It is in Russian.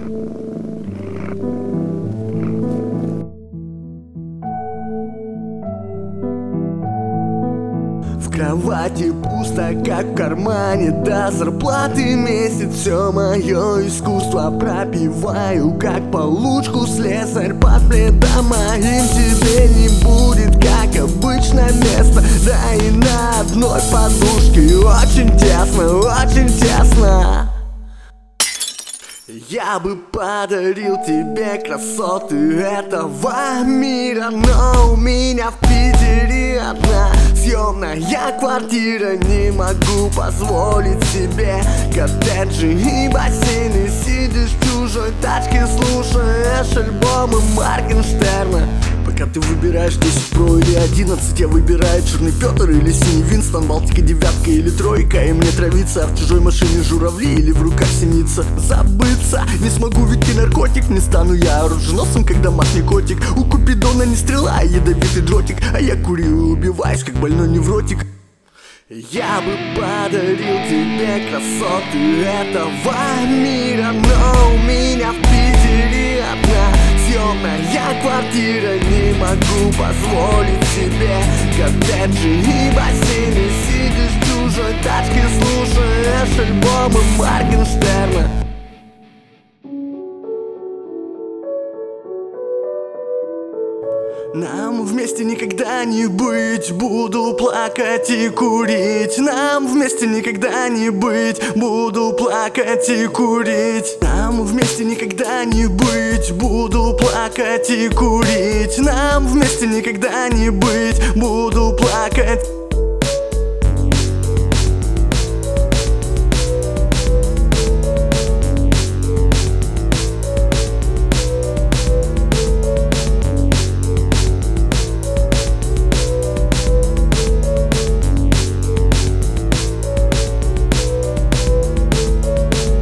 В кровати пусто, как в кармане до зарплаты месяц. Все мое искусство пропиваю, как получку слесарь под пледом моим. Тебе не будет, как обычно, место, да и на одной подушке очень тесно, очень тесно. Я бы подарил тебе красоты этого мира, но у меня в Питере одна съемная квартира. Не могу позволить себе коттеджи и бассейны. Сидишь в чужой тачке, слушаешь альбомы Моргенштерна. Пока ты выбираешь 10 Pro или 11, я выбираю черный Петр или синий Винстон, Балтика девятка или тройка. И мне травиться, а в чужой машине журавли или в руках синица. Забыться не смогу, ведь ты наркотик. Не стану я оруженосцем, как домашний котик. У Купидона не стрела, а ядовитый дротик. А я курю и убиваюсь, как больной невротик. Я бы подарил тебе красоты этого мира, но у меня в Питере одна съемная квартира. Не могу позволить себе коттеджи и бассейны. Сидишь в чужой тачке, слушаешь альбомы Моргенштерна. Нам вместе никогда не быть, буду плакать и курить. Нам вместе никогда не быть, буду плакать и курить. Нам вместе никогда не быть, буду плакать и курить. Нам вместе никогда не быть, буду плакать.